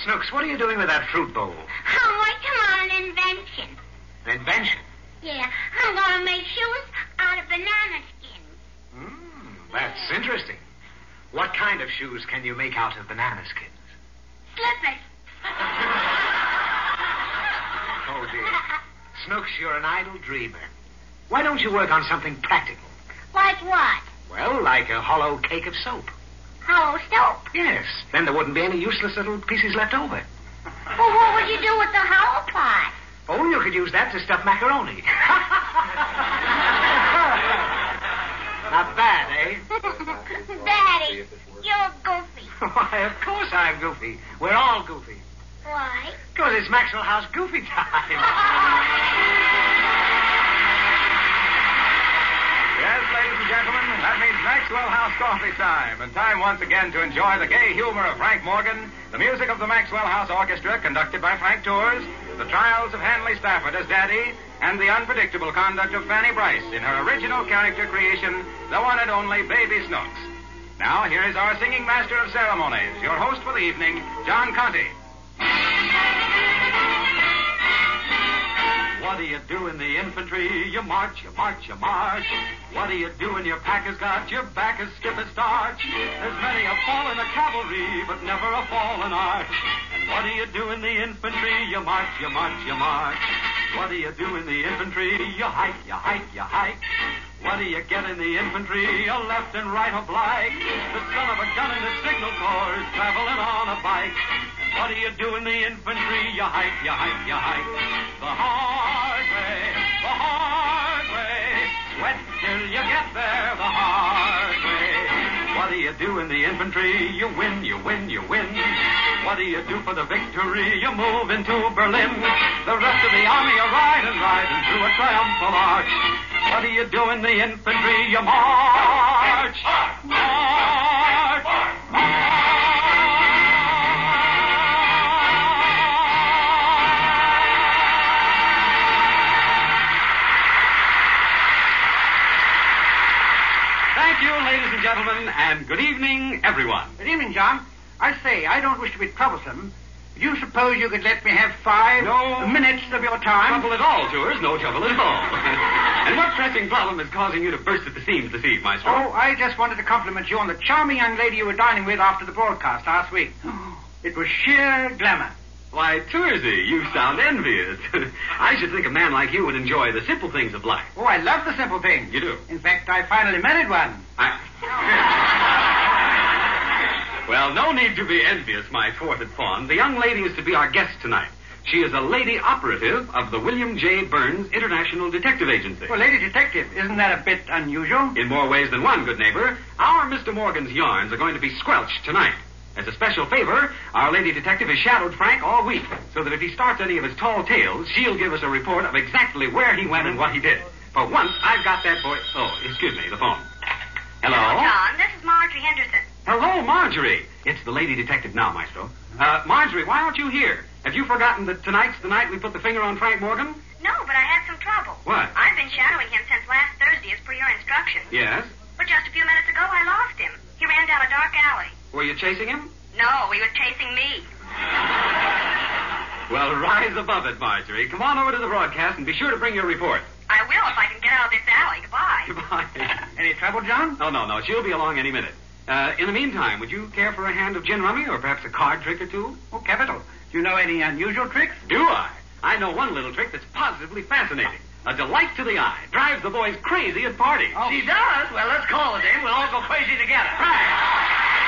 Snooks, what are you doing with that fruit bowl? I'm working on an invention. An invention? Yeah, I'm going to make shoes out of banana skins. That's interesting. What kind of shoes can you make out of banana skins? Slippers. Oh, dear. Snooks, you're an idle dreamer. Why don't you work on something practical? Like what? Well, like a hollow cake of soap. Hollow soap. Yes. Then there wouldn't be any useless little pieces left over. Well, what would you do with the hollow part? Oh, you could use that to stuff macaroni. Not bad, eh? Daddy, you're goofy. Why, of course I'm goofy. We're all goofy. Why? Because it's Maxwell House goofy time. Yes, ladies and gentlemen, that means Maxwell House coffee time, and time once again to enjoy the gay humor of Frank Morgan, the music of the Maxwell House Orchestra conducted by Frank Tours, the trials of Hanley Stafford as Daddy, and the unpredictable conduct of Fanny Bryce in her original character creation, the one and only Baby Snooks. Now, here is our singing master of ceremonies, your host for the evening, John Conte. What do you do in the infantry? You march, you march, you march. What do you do when your pack has got your back as stiff as starch? There's many a fall in the cavalry, but never a fall in arch. And what do you do in the infantry? You march, you march, you march. What do you do in the infantry? You hike, you hike, you hike. What do you get in the infantry? A left and right oblique. The son of a gun in the signal corps traveling on a bike. And what do you do in the infantry? You hike, you hike, you hike. The hard way, the hard way. Sweat till you get there the hard way. What do you do in the infantry? You win, you win, you win. What do you do for the victory? You move into Berlin. The rest of the army are riding, riding through a triumphal arch. What do you do in the infantry? You march! March! March! March! Thank you, ladies and gentlemen, and good evening, everyone. Good evening, John. I say, I don't wish to be troublesome. Do you suppose you could let me have 5 minutes of your time? Trouble at all, Tours. No trouble at all. And what pressing problem is causing you to burst at the seams this eve, Maestro? Oh, I just wanted to compliment you on the charming young lady you were dining with after the broadcast last week. It was sheer glamour. Why, Toursy, you sound envious. I should think a man like you would enjoy the simple things of life. Oh, I love the simple things. You do? In fact, I finally married one. Well, no need to be envious, my thwarted fawn. The young lady is to be our guest tonight. She is a lady operative of the William J. Burns International Detective Agency. Well, lady detective, isn't that a bit unusual? In more ways than one, good neighbor. Our Mr. Morgan's yarns are going to be squelched tonight. As a special favor, our lady detective has shadowed Frank all week, so that if he starts any of his tall tales, she'll give us a report of exactly where he went and what he did. For once, I've got that boy... Oh, excuse me, the phone. Hello? John, this is Marjorie Henderson. Hello, Marjorie. It's the lady detective now, Maestro. Marjorie, why aren't you here? Have you forgotten that tonight's the night we put the finger on Frank Morgan? No, but I had some trouble. What? I've been shadowing him since last Thursday as per your instructions. Yes? But just a few minutes ago, I lost him. He ran down a dark alley. Were you chasing him? No, he was chasing me. Well, rise above it, Marjorie. Come on over to the broadcast and be sure to bring your report. I will if I can get out of this alley. Goodbye. Goodbye. Any trouble, John? Oh, no. She'll be along any minute. In the meantime, would you care for a hand of gin rummy or perhaps a card trick or two? Oh, capital. Do you know any unusual tricks? Do I? I know one little trick that's positively fascinating. A delight to the eye. Drives the boys crazy at parties. Oh. She does? Well, let's call it in. We'll all go crazy together. Right.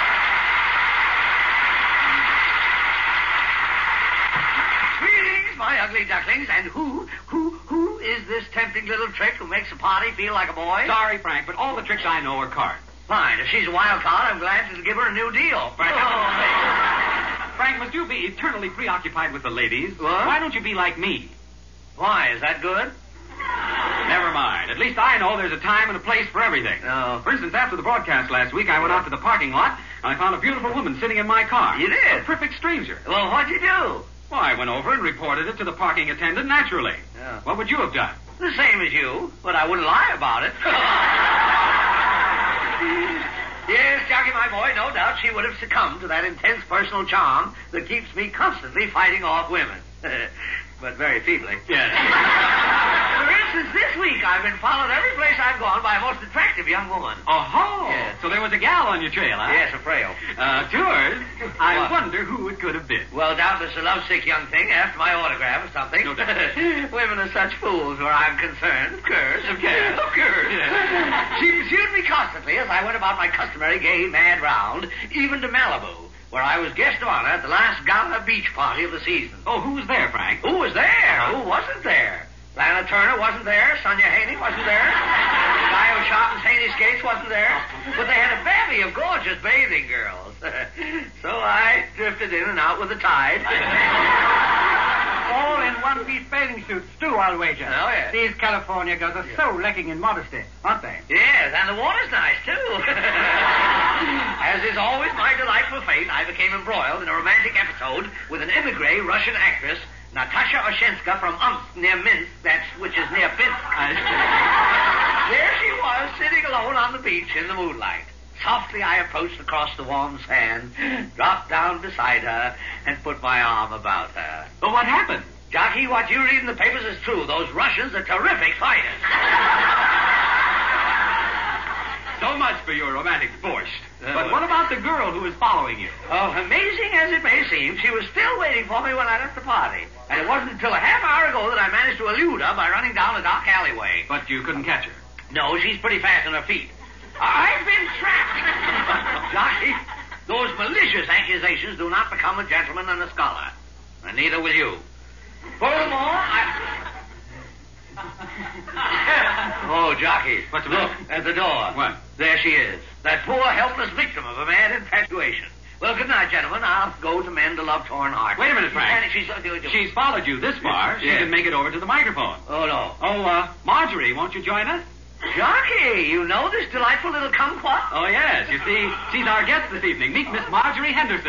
Greetings, my ugly ducklings. And who is this tempting little trick who makes a party feel like a boy? Sorry, Frank, but all the tricks I know are cards. Fine. If she's a wild card, I'm glad to give her a new deal. Frank, must you be eternally preoccupied with the ladies? What? Why don't you be like me? Why? Is that good? Never mind. At least I know there's a time and a place for everything. Oh. For instance, after the broadcast last week, I went out to the parking lot, and I found a beautiful woman sitting in my car. You did? A perfect stranger. Well, what'd you do? Well, I went over and reported it to the parking attendant naturally. Yeah. What would you have done? The same as you, but I wouldn't lie about it. Yes, Jockey, my boy, no doubt she would have succumbed to that intense personal charm that keeps me constantly fighting off women. But very feebly. Yes. For instance, this week I've been followed every place I've gone by a most attractive young woman. Oh, Yes. So there was a gal on your trail, huh? Yes, a frail. Tours, I What? wonder who it could have been. Well, doubtless a lovesick young thing asked my autograph or something. No doubt. Women are such fools where I'm concerned. Of course. Of course. Of course. Yeah. She pursued me constantly as I went about my customary gay, mad round, even to Malibu, where I was guest of honor at the last gala beach party of the season. Oh, who was there, Frank? Who was there? Who wasn't there? Lana Turner wasn't there. Sonia Haney wasn't there. The guy who shot in Haney skates wasn't there. But they had a bevy of gorgeous bathing girls. So I drifted in and out with the tide. All in one-piece bathing suits, too, I'll wager. Oh, yes. These California girls are so lacking in modesty, aren't they? Yes, and the water's nice, too. As is always my delightful fate, I became embroiled in a romantic episode with an emigre Russian actress, Natasha Oshenska from Omsk near Minsk, which is near Pinsk. There she was, sitting alone on the beach in the moonlight. Softly I approached across the warm sand, dropped down beside her, and put my arm about her. Well, what happened? Jockey, what you read in the papers is true. Those Russians are terrific fighters. So much for your romantic borscht. But what about the girl who was following you? Oh, amazing as it may seem, she was still waiting for me when I left the party. And it wasn't until a half hour ago that I managed to elude her by running down a dark alleyway. But you couldn't catch her. No, she's pretty fast on her feet. I've been trapped. Jockey, those malicious accusations do not become a gentleman and a scholar. And neither will you. Furthermore, Oh, Jockey. What's the Look matter? at the door. What? There she is. That poor, helpless victim of a mad infatuation. Well, good night, gentlemen. I'll go to mend a love-torn heart. Wait a minute, Frank. And She's followed you this far. She Yes. can make it over to the microphone. Oh, no. Oh, Marjorie, won't you join us? Jockey, you know this delightful little kumquat? Oh, yes. You see, she's our guest this evening. Meet Miss Marjorie Henderson.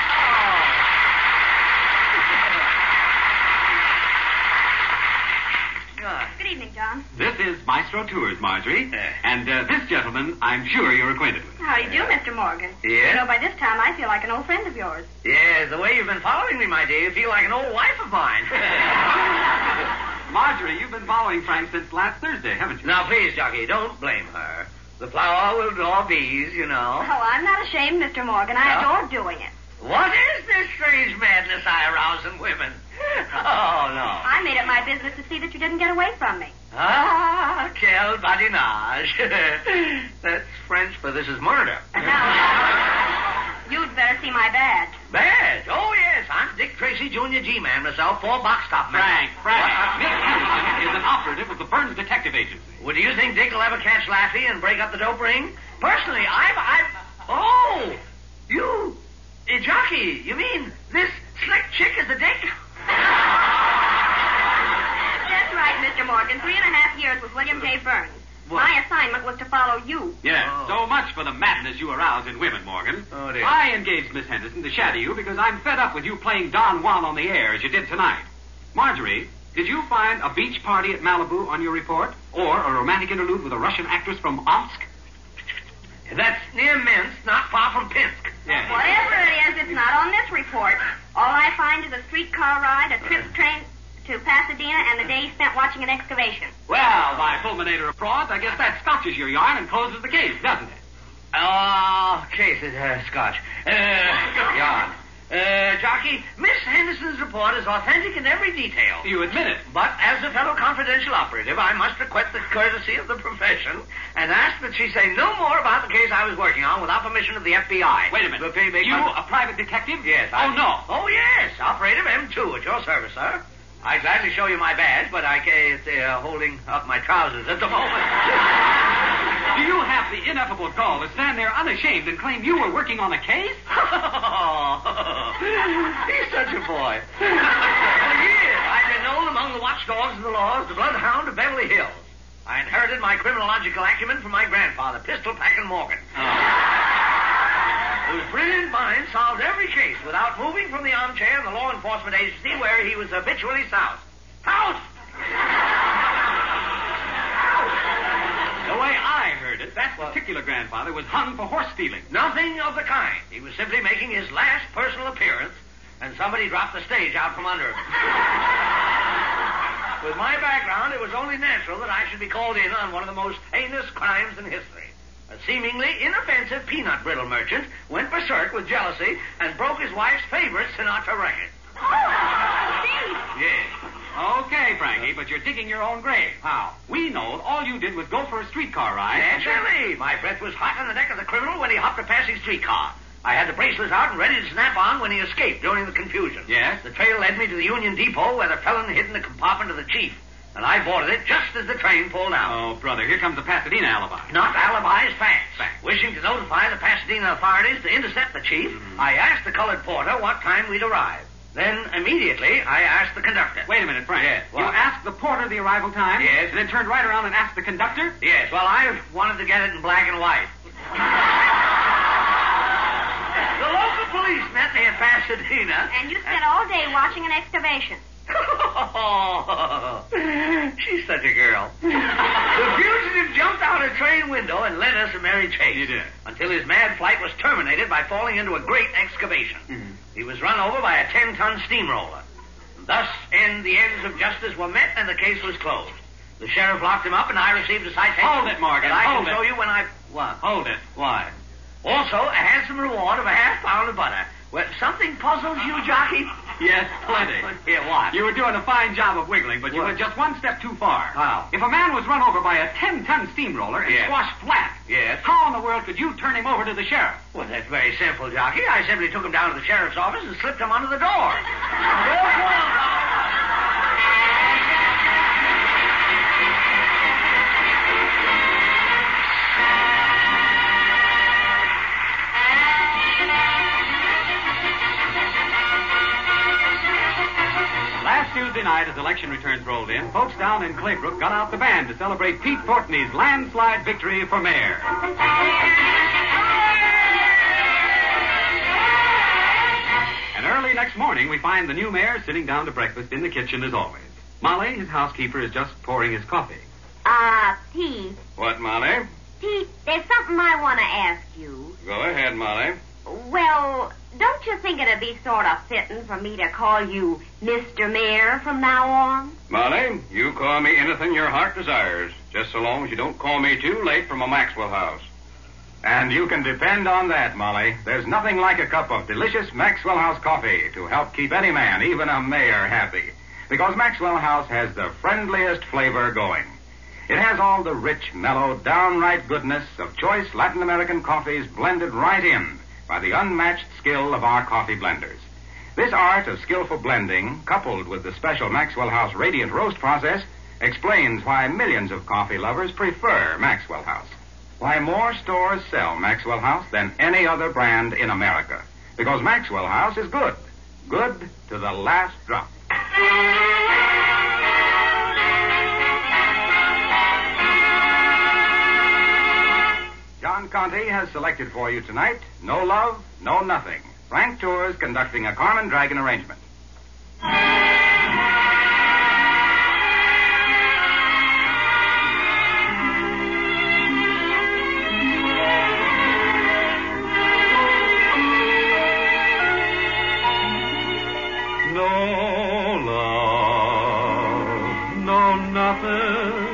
Good evening, John. This is Maestro Tours, Marjorie. And this gentleman, I'm sure you're acquainted with. How do you do, Mr. Morgan? Yeah? You know, by this time, I feel like an old friend of yours. Yes, the way you've been following me, my dear, you feel like an old wife of mine. Marjorie, you've been following Frank since last Thursday, haven't you? Now, please, Jockey, don't blame her. The flower will draw bees, you know. Oh, I'm not ashamed, Mr. Morgan. I adore doing it. What is this strange madness I arouse in women? Oh, no. I made it my business to see that you didn't get away from me. Ah, quel badinage. That's French for this is murder. Now, you'd better see my badge. Badge? Oh, yes. I'm Dick Tracy, Jr. G-Man myself, 4 box top man. Frank. Miss Henderson is an operative of the Burns Detective Agency. Well, do you think Dick will ever catch Laffy and break up the dope ring? Personally, Oh! You... Jockey, you mean this slick chick is a Dick? That's right, Mr. Morgan. 3.5 years with William J. Burns. What? My assignment was to follow you. Yes, Oh. so much for the madness you arouse in women, Morgan. Oh, dear. I engaged Miss Henderson to shadow you because I'm fed up with you playing Don Juan on the air as you did tonight. Marjorie, did you find a beach party at Malibu on your report? Or a romantic interlude with a Russian actress from Omsk? That's near Minsk, not far from Pinsk. Yes. Whatever it is, it's not on this report. All I find is a streetcar ride, a trip train to Pasadena, and the day spent watching an excavation. Well, by fulminator of frauds, I guess that scotches your yarn and closes the case, doesn't it? Case is Scotch. Yarn. Jockey, Miss Henderson's report is authentic in every detail. You admit it. But as a fellow confidential operative, I must request the courtesy of the profession and ask that she say no more about the case I was working on without permission of the FBI. Wait a minute. You, a private detective? Yes. Oh, no. Oh, yes. Operative M2 at your service, sir. I'd gladly show you my badge, but I can't holding up my trousers at the moment. Do you have the ineffable gall to stand there unashamed and claim you were working on a case? He's such a boy. For years, I've been known among the watchdogs of the law as the bloodhound of Beverly Hills. I inherited my criminological acumen from my grandfather, Pistol-Packing Morgan. Whose brilliant mind solved every case without moving from the armchair in the law enforcement agency where he was habitually soused. House! The way I heard it, that particular grandfather was hung for horse stealing. Nothing of the kind. He was simply making his last personal appearance, and somebody dropped the stage out from under him. With my background, it was only natural that I should be called in on one of the most heinous crimes in history. A seemingly inoffensive peanut brittle merchant went berserk with jealousy and broke his wife's favorite Sinatra record. Oh, Steve. Yes. Okay, Frankie, but you're digging your own grave. How? We know all you did was go for a streetcar ride. Naturally. My breath was hot on the neck of the criminal when he hopped a passing streetcar. I had the bracelets out and ready to snap on when he escaped during the confusion. Yes? The trail led me to the Union Depot where the felon hid in the compartment of the chief. And I boarded it just as the train pulled out. Oh, brother, here comes the Pasadena alibi. Not alibis, facts. Wishing to notify the Pasadena authorities to intercept the chief, I asked the colored porter what time we'd arrive. Then, immediately, I asked the conductor. Wait a minute, Frank. Yes, you what? asked the porter the arrival time? Yes. And then turned right around and asked the conductor? Yes, well, I wanted to get it in black and white. The local police met me at Pasadena. And you spent all day watching an excavation. She's such a girl. The fugitive jumped out a train window and led us a merry chase. He did. Until his mad flight was terminated by falling into a great excavation. Mm-hmm. He was run over by a 10-ton steamroller. Thus, the ends of justice were met and the case was closed. The sheriff locked him up and I received a citation. Hold it, Morgan. That I Hold can it. show you when I... What? Hold it. Why? Also, a handsome reward of a half-pound of butter. Well, something puzzles you, jockey? Yes, plenty. Here, what? You were doing a fine job of wiggling, but you What? went just one step too far. How? If a man was run over by a 10-ton steamroller and Yes. squashed flat, Yes. how in the world could you turn him over to the sheriff? Well, that's very simple, jockey. I simply took him down to the sheriff's office and slipped him under the door. Last Tuesday night, as election returns rolled in, folks down in Claybrook got out the band to celebrate Pete Fortney's landslide victory for mayor. And early next morning, we find the new mayor sitting down to breakfast in the kitchen as always. Molly, his housekeeper, is just pouring his coffee. Pete. What, Molly? Pete, there's something I want to ask you. Go ahead, Molly. Well, don't you think it'd be sort of fitting for me to call you Mr. Mayor from now on? Molly, you call me anything your heart desires, just so long as you don't call me too late from a Maxwell House. And you can depend on that, Molly. There's nothing like a cup of delicious Maxwell House coffee to help keep any man, even a mayor, happy. Because Maxwell House has the friendliest flavor going. It has all the rich, mellow, downright goodness of choice Latin American coffees blended right in by the unmatched skill of our coffee blenders. This art of skillful blending, coupled with the special Maxwell House Radiant Roast process, explains why millions of coffee lovers prefer Maxwell House. Why more stores sell Maxwell House than any other brand in America. Because Maxwell House is good. Good to the last drop. John Conte has selected for you tonight No Love, No Nothing. Frank Tours conducting a Carmen Dragon arrangement. No love, no nothing,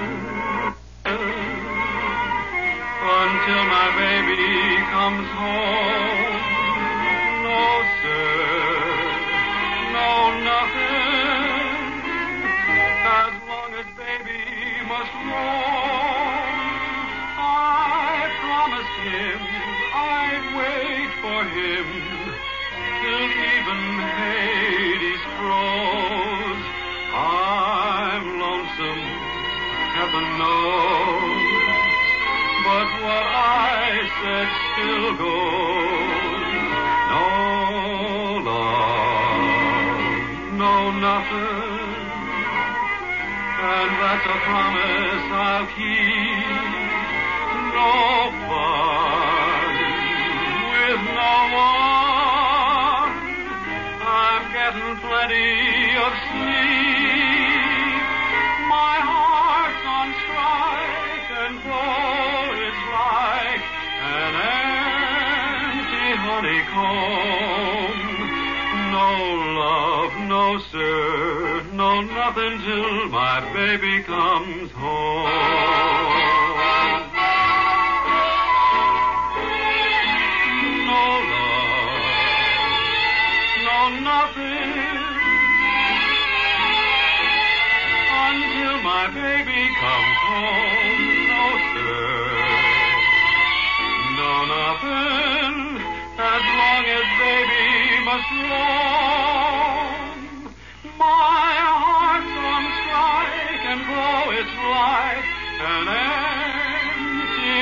until my baby comes home. No, sir, no nothing, as long as baby must roam. I promised him I'd wait for him till even Hades froze. I'm lonesome, heaven knows, but what I said still goes. No love, no nothing, and that's a promise I'll keep. No fun with no one. I'm getting plenty of sleep. My heart's on strike, and though it's life, home. No love, no sir, no nothing till my baby comes home. No love, no nothing until my baby comes home. No sir, no nothing as long as baby must roam. My heart's on strike and though it's like an empty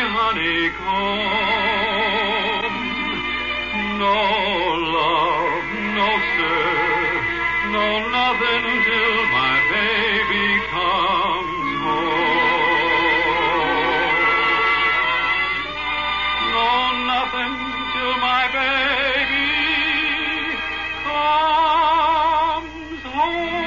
honeycomb. No love, no sir, no nothing till my baby comes home. No nothing till my baby comes home.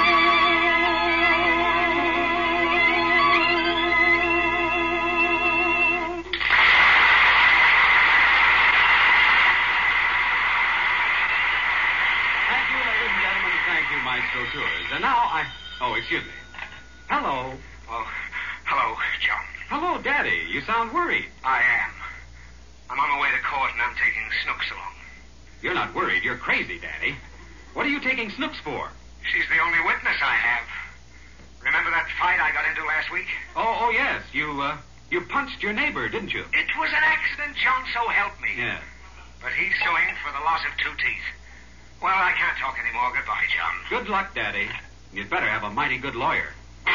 Thank you, ladies and gentlemen. Thank you, Maestro Tours. And now Oh, excuse me. Hello. Oh, hello, John. Hello, Daddy. You sound worried. I am. I'm on my way to court and I'm taking Snooks along. You're not worried. You're crazy, Daddy. What are you taking Snooks for? She's the only witness I have. Remember that fight I got into last week? Oh, yes. You punched your neighbor, didn't you? It was an accident, John, so help me. Yeah. But he's suing for the loss of 2 teeth. Well, I can't talk anymore. Goodbye, John. Good luck, Daddy. You'd better have a mighty good lawyer.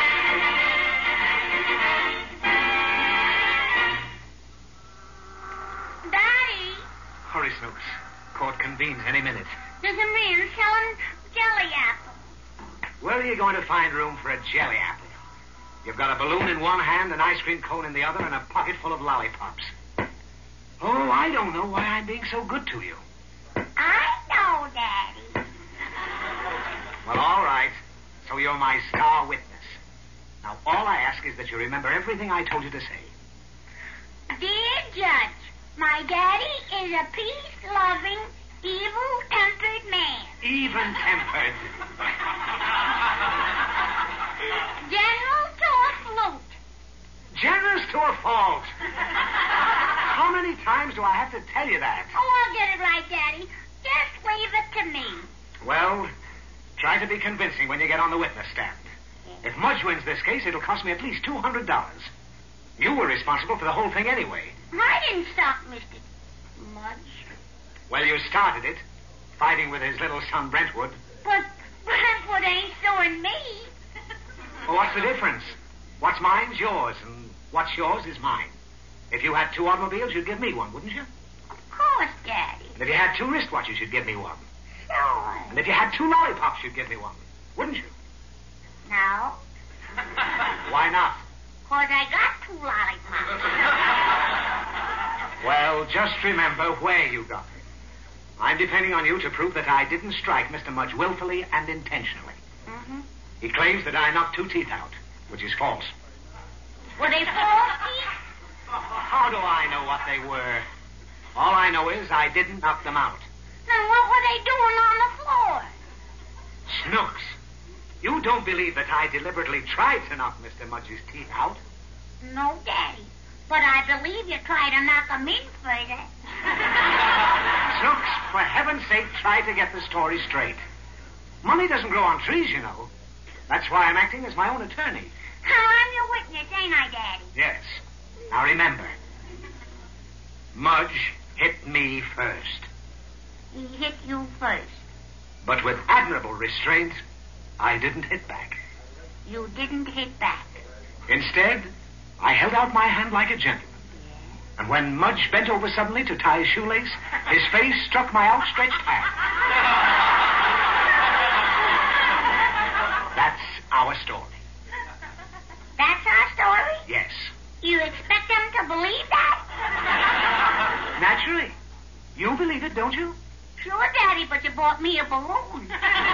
Daddy, Hurry, Snooks. Court convenes any minute. there's a man selling jelly apples. Where are you going to find room for a jelly apple? You've got a balloon in one hand, an ice cream cone in the other, and a pocket full of lollipops. Oh, I don't know why I'm being so good to you. I know, Daddy. Well, all right. So you're my star witness. Now, all I ask is that you remember everything I told you to say. Dear Judge, my daddy is a peace-loving, evil-tempered man. Even-tempered. General to a flute. Generous to a fault. How many times do I have to tell you that? Oh, I'll get it right, Daddy. Just leave it to me. Well, try to be convincing when you get on the witness stand. If Mudge wins this case, it'll cost me at least $200. You were responsible for the whole thing anyway. I didn't stop Mr. Mudge. Well, you started it, fighting with his little son Brentwood. But Brentwood ain't suing me. Well, what's the difference? What's mine's yours, and what's yours is mine. If you had 2 automobiles, you'd give me one, wouldn't you? Of course, Daddy. And if you had 2 wristwatches, you'd give me one. Sure. And if you had 2 lollipops, you'd give me one, wouldn't you? No, Why not? 'cause I got 2 lollipops. Well, just remember where you got it. I'm depending on you to prove that I didn't strike Mr. Mudge willfully and intentionally. Mm-hmm. He claims that I knocked 2 teeth out, which is false. Were they false teeth? How do I know what they were? All I know is I didn't knock them out. Then what were they doing on the floor? Snooks, you don't believe that I deliberately tried to knock Mr. Mudge's teeth out? No, Daddy. But I believe you tried to knock them in further. Snooks, for heaven's sake, try to get the story straight. Money doesn't grow on trees, you know. That's why I'm acting as my own attorney. Now, I'm your witness, ain't I, Daddy? Yes. Now remember, Mudge hit me first. He hit you first. But with admirable restraint, I didn't hit back. You didn't hit back. Instead, I held out my hand like a gentleman. And when Mudge bent over suddenly to tie his shoelace, his face struck my outstretched hand. That's our story. That's our story? Yes. You expect them to believe that? Naturally. You believe it, don't you? Sure, Daddy, but you bought me a balloon.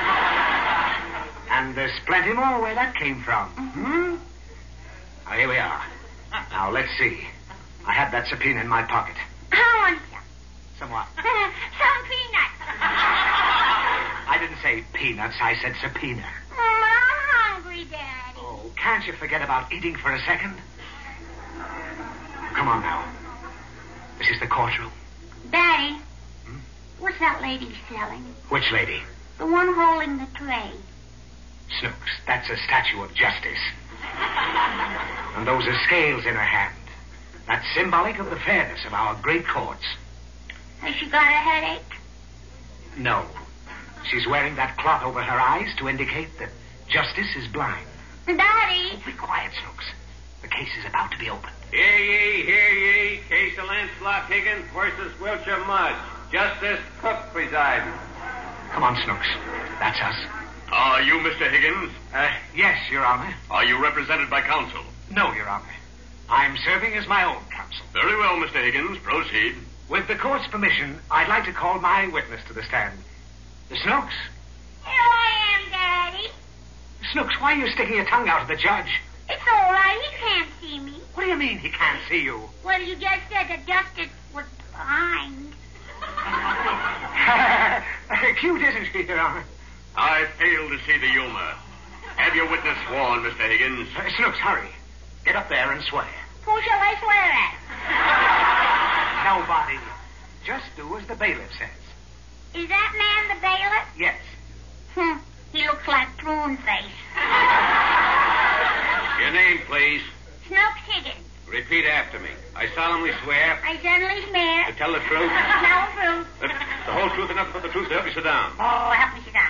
And there's plenty more where that came from. Hmm? Now, here we are. Now, let's see. I had that subpoena in my pocket. I want some. Somewhat. Some say peanuts. I said subpoena. I'm hungry, Daddy. Oh, can't you forget about eating for a second? Come on now. This is the courtroom. Daddy, what's that lady selling? Which lady? The one holding the tray. Snooks, that's a statue of justice. And those are scales in her hand. That's symbolic of the fairness of our great courts. Has she got a headache? No. She's wearing that cloth over her eyes to indicate that justice is blind. Daddy! Be quiet, Snooks. The case is about to be opened. Hear ye. Case of Lancelot Higgins versus Wilshire Mudge. Justice Cook presiding. Come on, Snooks. That's us. Are you Mr. Higgins? Yes, Your Honor. Are you represented by counsel? No, Your Honor. I'm serving as my own counsel. Very well, Mr. Higgins. Proceed. With the court's permission, I'd like to call my witness to the stand. Snooks? Here I am, Daddy. Snooks, why are you sticking your tongue out at the judge? It's all right. He can't see me. What do you mean he can't see you? Well, you just said that justice was blind. Cute, isn't she, Your Honor? I fail to see the humor. Have your witness sworn, Mr. Higgins. Snooks, hurry. Get up there and swear. Who shall I swear at? Nobody. Just do as the bailiff says. Is that man the bailiff? Yes. He looks like Prune Face. Your name, please. Snooks Higgins. Repeat after me. I solemnly swear I suddenly swear. to tell the truth, No proof. the whole truth, and nothing but the truth. Help me sit down. Oh, help me sit down.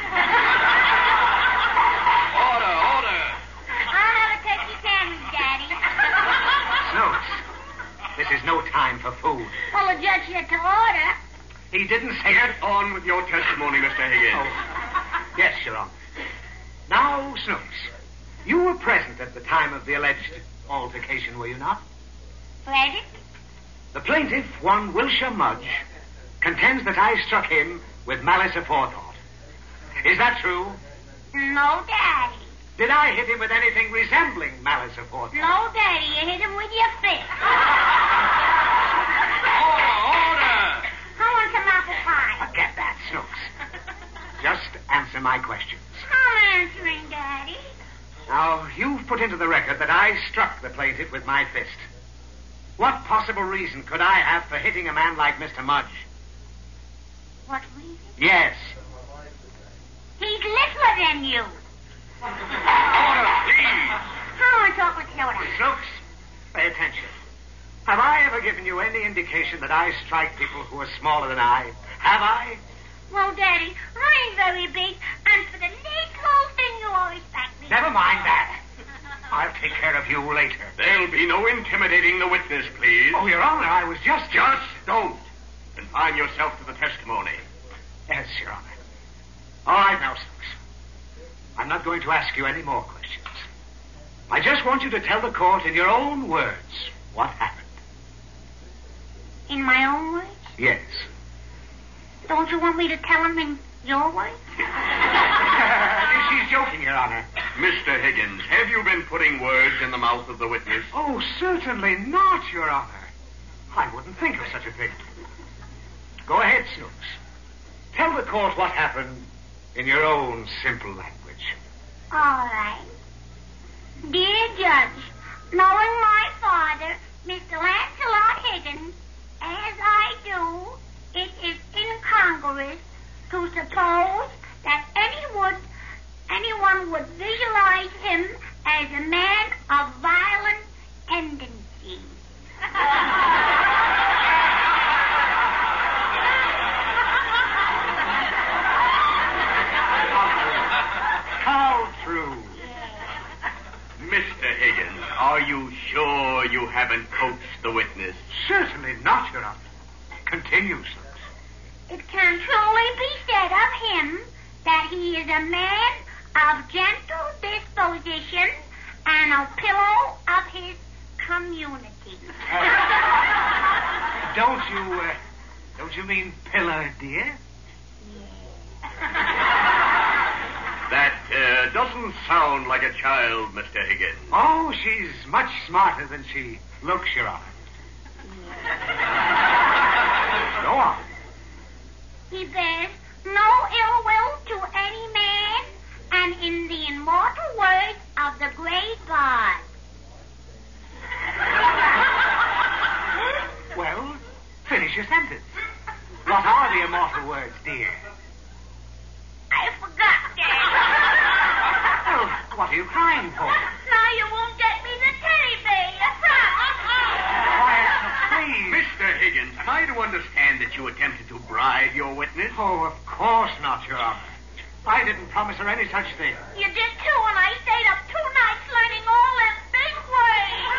Order. I'll have a turkey sandwich, Daddy. Snooks, this is no time for food. Well, the judge said to order. He didn't say it. Get on with your testimony, Mr. Higgins. Oh. Yes, Your Honor. Now, Snooks, you were present at the time of the alleged altercation, were you not? Present? The plaintiff, one Wilshire Mudge, contends that I struck him with malice aforethought. Is that true? No, Daddy. Did I hit him with anything resembling malice aforethought? No, Daddy. You hit him with your fist. Order. I want some apple pie. Forget that, Snooks. Just answer my questions. I'm answering, Daddy. Now, you've put into the record that I struck the plaintiff with my fist. What possible reason could I have for hitting a man like Mr. Mudge? What reason? Yes. He's littler than you. Order, please. I want to talk with Hilda. Snooks, pay attention. Have I ever given you any indication that I strike people who are smaller than I? Have I? Well, Daddy, I ain't very big, and for the least little thing you always back me. Never mind that. I'll take care of you later. There'll be no intimidating the witness, please. Oh, Your Honor, I was just... Just don't. Confine yourself to the testimony. Yes, Your Honor. All right now, Snooks. I'm not going to ask you any more questions. I just want you to tell the court in your own words what happened. In my own words? Yes. Don't you want me to tell him in your words? She's joking, Your Honor. Mr. Higgins, have you been putting words in the mouth of the witness? Oh, certainly not, Your Honor. I wouldn't think of such a thing. Go ahead, Snooks. Tell the court what happened in your own simple language. All right. Dear Judge, knowing my father, Mr. Lancelot Higgins, as I do, it is incongruous to suppose that anyone would visualize him as a man of violent tendencies. How true. Mr. Higgins, are you sure you haven't coaxed the witness? Certainly not, Your Honor. Continue, Snooks. It can truly be said of him that he is a man of gentle disposition and a pillow of his community. Don't you mean pillar, dear? That doesn't sound like a child, Mr. Higgins. Oh, she's much smarter than she looks, Your Honor. Go on. He bears no ill will to any the words, dear? I forgot, Dad. Oh, what are you crying for? Now you won't get me the teddy bear, you promise. Quiet, please. Mr. Higgins, am I to understand that you attempted to bribe your witness? Oh, of course not, Your Honor. I didn't promise her any such thing. You did too, and I stayed up 2 nights learning all them big ways.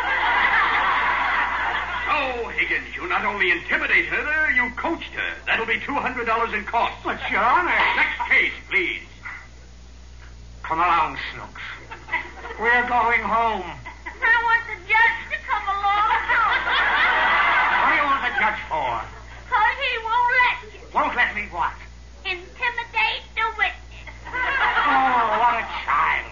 Oh, Higgins, you not only intimidated her, you coached her. That'll be $200 in costs. But, Your Honor... Next case, please. Come along, Snooks. We're going home. I want the judge to come along. What do you want the judge for? Because he won't let you. Won't let me what? Intimidate the witness. Oh, what a child.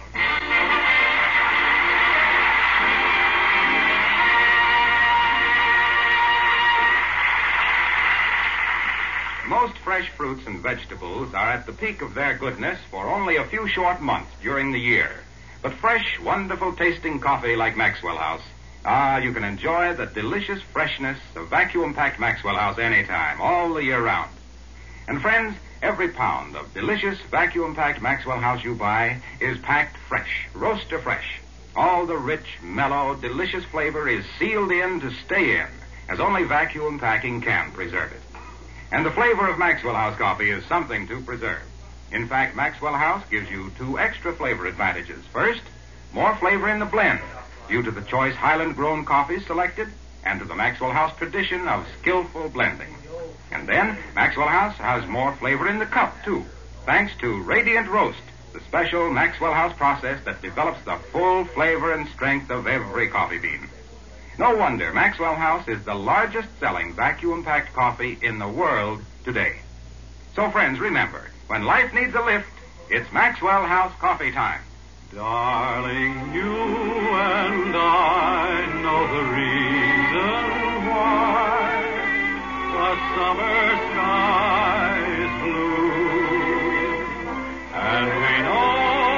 Most fresh fruits and vegetables are at the peak of their goodness for only a few short months during the year. But fresh, wonderful tasting coffee like Maxwell House, you can enjoy the delicious freshness of vacuum-packed Maxwell House anytime, all the year round. And friends, every pound of delicious vacuum-packed Maxwell House you buy is packed fresh, roaster fresh. All the rich, mellow, delicious flavor is sealed in to stay in, as only vacuum packing can preserve it. And the flavor of Maxwell House coffee is something to preserve. In fact, Maxwell House gives you 2 extra flavor advantages. First, more flavor in the blend, due to the choice Highland-grown coffees selected, and to the Maxwell House tradition of skillful blending. And then, Maxwell House has more flavor in the cup, too, thanks to Radiant Roast, the special Maxwell House process that develops the full flavor and strength of every coffee bean. No wonder Maxwell House is the largest-selling vacuum-packed coffee in the world today. So, friends, remember, when life needs a lift, it's Maxwell House coffee time. Darling, you and I know the reason why the summer sky is blue, and we know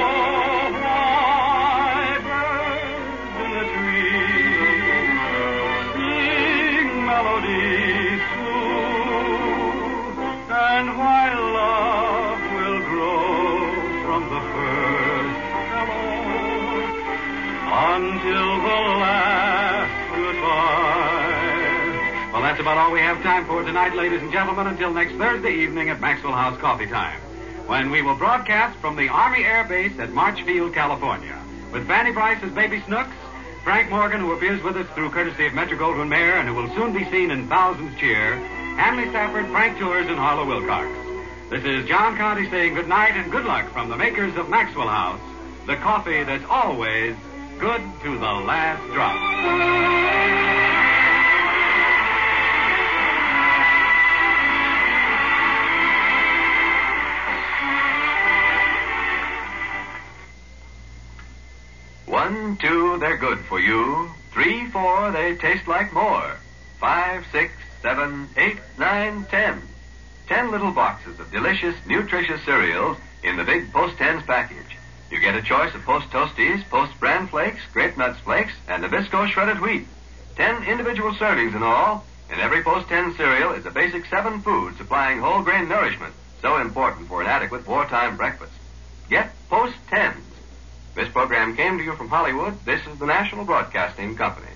why birds in the trees sing melodies too, and why love will grow from the first hello until the last goodbye. Well, that's about all we have time for tonight, ladies and gentlemen, until next Thursday evening at Maxwell House Coffee Time, when we will broadcast from the Army Air Base at Marchfield, California, with Fanny Bryce as Baby Snooks, Frank Morgan, who appears with us through courtesy of Metro-Goldwyn-Mayer and who will soon be seen in Thousands Cheer, Hanley Stafford, Frank Tours, and Harlow Wilcox. This is John Conte saying good night and good luck from the makers of Maxwell House, the coffee that's always good to the last drop. One, two, they're good for you. 3, 4, they taste like more. 5, 6, 7, 8, 9, 10. 10 little boxes of delicious, nutritious cereals in the big Post 10s package. You get a choice of Post Toasties, Post Bran Flakes, Grape Nuts Flakes, and Nabisco Shredded Wheat. 10 individual servings in all, and every Post 10 cereal is a basic 7 food supplying whole grain nourishment, so important for an adequate wartime breakfast. Get Post 10s. This program came to you from Hollywood. This is the National Broadcasting Company.